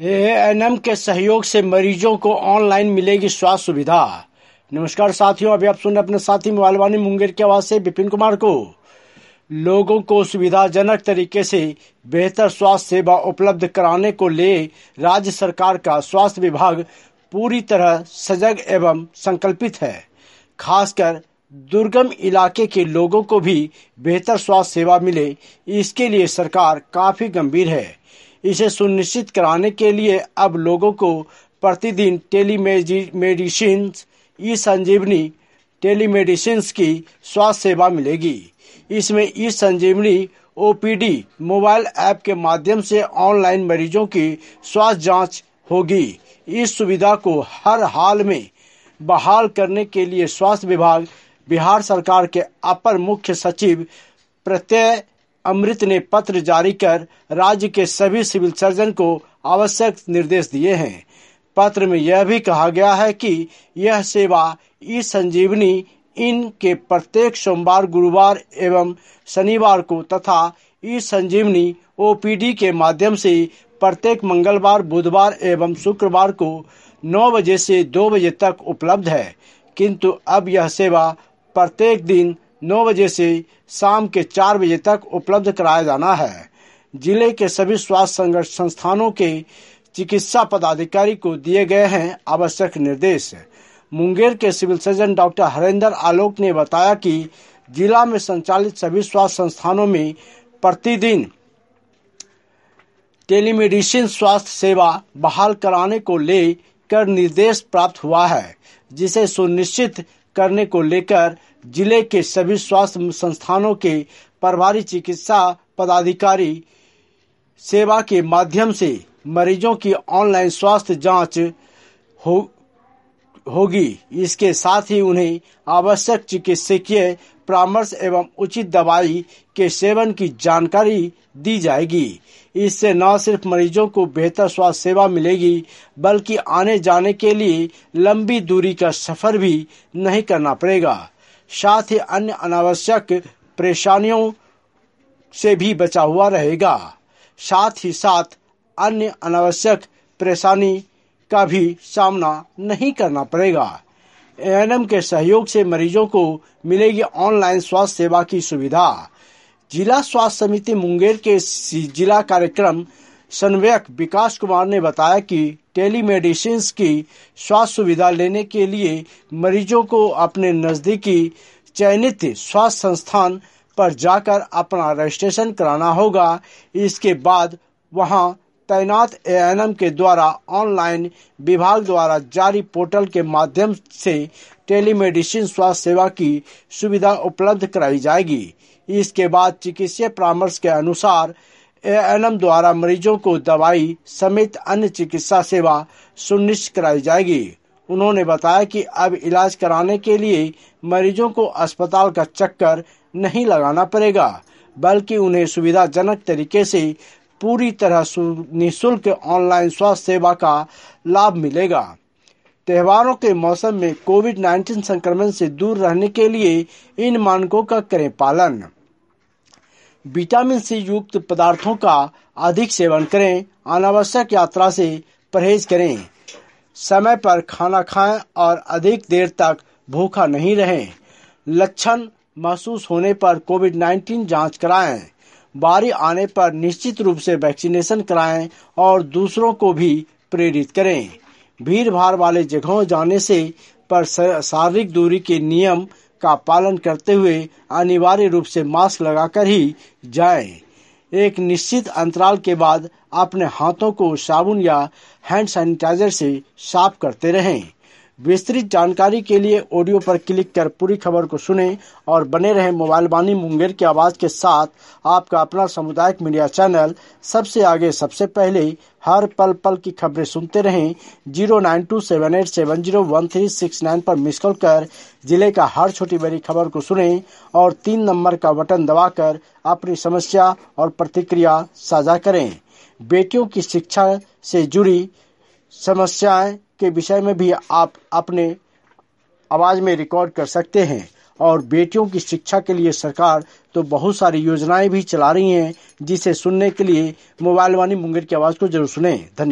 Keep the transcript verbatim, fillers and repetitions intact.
ANM के सहयोग से मरीजों को ऑनलाइन मिलेगी स्वास्थ्य सुविधा। नमस्कार साथियों, अभी आप सुन रहे अपने साथी मोबाइल वाणी मुंगेर की आवाज से विपिन कुमार को। लोगों को सुविधाजनक तरीके से बेहतर स्वास्थ्य सेवा उपलब्ध कराने को ले राज्य सरकार का स्वास्थ्य विभाग पूरी तरह सजग एवं संकल्पित है। खासकर दुर्गम इलाके के लोगों को भी बेहतर स्वास्थ्य सेवा मिले, इसके लिए सरकार काफी गंभीर है। इसे सुनिश्चित कराने के लिए अब लोगों को प्रतिदिन टेलीमेडिसिन, ई संजीवनी टेलीमेडिसिन की स्वास्थ्य सेवा मिलेगी। इसमें e Sanjeevani OPD mobile app के माध्यम से ऑनलाइन मरीजों की स्वास्थ्य जांच होगी। इस सुविधा को हर हाल में बहाल करने के लिए स्वास्थ्य विभाग बिहार सरकार के अपर मुख्य सचिव प्रत्यय अमृत ने पत्र जारी कर राज्य के सभी सिविल सर्जन को आवश्यक निर्देश दिए हैं। पत्र में यह भी कहा गया है कि यह सेवा ई संजीवनी इन के प्रत्येक सोमवार, गुरुवार एवं शनिवार को तथा ई संजीवनी ओपीडी के माध्यम से प्रत्येक मंगलवार, बुधवार एवं शुक्रवार को नौ बजे से दो बजे तक उपलब्ध है। किंतु अब यह सेवा प्रत्येक दिन नौ बजे से शाम के चार बजे तक उपलब्ध कराया जाना है। जिले के सभी स्वास्थ्य संस्थानों के चिकित्सा पदाधिकारी को दिए गए हैं आवश्यक निर्देश। मुंगेर के civil surgeon doctor Harendra Alok ने बताया कि जिला में संचालित सभी स्वास्थ्य संस्थानों में प्रतिदिन टेलीमेडिसिन स्वास्थ्य सेवा बहाल कराने को लेकर निर्देश प्राप्त हुआ है, जिसे सुनिश्चित करने को लेकर जिले के सभी स्वास्थ्य संस्थानों के प्रभारी चिकित्सा पदाधिकारी सेवा के माध्यम से मरीजों की ऑनलाइन स्वास्थ्य जांच हो होगी। इसके साथ ही उन्हें आवश्यक चिकित्सकीय परामर्श एवं उचित दवाई के सेवन की जानकारी दी जाएगी। इससे न सिर्फ मरीजों को बेहतर स्वास्थ्य सेवा मिलेगी, बल्कि आने जाने के लिए लंबी दूरी का सफर भी नहीं करना पड़ेगा। साथ ही अन्य अनावश्यक परेशानियों से भी बचा हुआ रहेगा। साथ ही साथ अन्य अनावश्यक परेशानी का भी सामना नहीं करना पड़ेगा। एएनएम के सहयोग से मरीजों को मिलेगी ऑनलाइन स्वास्थ्य सेवा की सुविधा। जिला स्वास्थ्य समिति मुंगेर के जिला कार्यक्रम समन्वयक विकास कुमार ने बताया कि टेलीमेडिसिन की स्वास्थ्य सुविधा लेने के लिए मरीजों को अपने नजदीकी चयनित स्वास्थ्य संस्थान पर जाकर अपना रजिस्ट्रेशन कराना होगा। इसके बाद वहां तैनात एएनएम के द्वारा ऑनलाइन विभाग द्वारा जारी पोर्टल के माध्यम से टेलीमेडिसिन स्वास्थ्य सेवा की सुविधा उपलब्ध कराई जाएगी। इसके बाद चिकित्सीय परामर्श के अनुसार एएनएम द्वारा मरीजों को दवाई समेत अन्य चिकित्सा सेवा सुनिश्चित कराई जाएगी। उन्होंने बताया कि अब इलाज कराने के लिए मरीजों को अस्पताल का चक्कर नहीं लगाना पड़ेगा, बल्कि उन्हें सुविधाजनक तरीके से पूरी तरह निःशुल्क ऑनलाइन स्वास्थ्य सेवा का लाभ मिलेगा। त्योहारों के मौसम में कोविड उन्नीस संक्रमण से दूर रहने के लिए इन मानकों का करें पालन। विटामिन सी युक्त पदार्थों का अधिक सेवन करें। अनावश्यक यात्रा से परहेज करें। समय पर खाना खाएं और अधिक देर तक भूखा नहीं रहें। लक्षण महसूस होने पर कोविड उन्नीस जांच कराएं। बारी आने पर निश्चित रूप से वैक्सीनेशन कराएं और दूसरों को भी प्रेरित करें। भीड़ भाड़ वाले जगहों जाने से पर शारीरिक दूरी के नियम का पालन करते हुए अनिवार्य रूप से मास्क लगाकर ही जाएं। एक निश्चित अंतराल के बाद अपने हाथों को साबुन या हैंड सैनिटाइजर से साफ करते रहें। विस्तृत जानकारी के लिए ऑडियो पर क्लिक कर पूरी खबर को सुनें और बने रहें मोबाइल वाणी मुंगेर की आवाज के साथ। आपका अपना सामुदायिक मीडिया चैनल सबसे आगे सबसे पहले हर पल पल की खबरें सुनते रहें। Zero nine two seven eight seven zero one three six nine पर मिस कॉल कर जिले का हर छोटी बड़ी खबर को सुनें और तीन नंबर का बटन दबाकर अपनी समस्या और प्रतिक्रिया साझा करें। बेटियों की शिक्षा से जुड़ी समस्याएं के विषय में भी आप अपने आवाज में रिकॉर्ड कर सकते हैं। और बेटियों की शिक्षा के लिए सरकार तो बहुत सारी योजनाएं भी चला रही हैं, जिसे सुनने के लिए मोबाइल वाणी मुंगेर की आवाज को जरूर सुनें। धन्यवाद।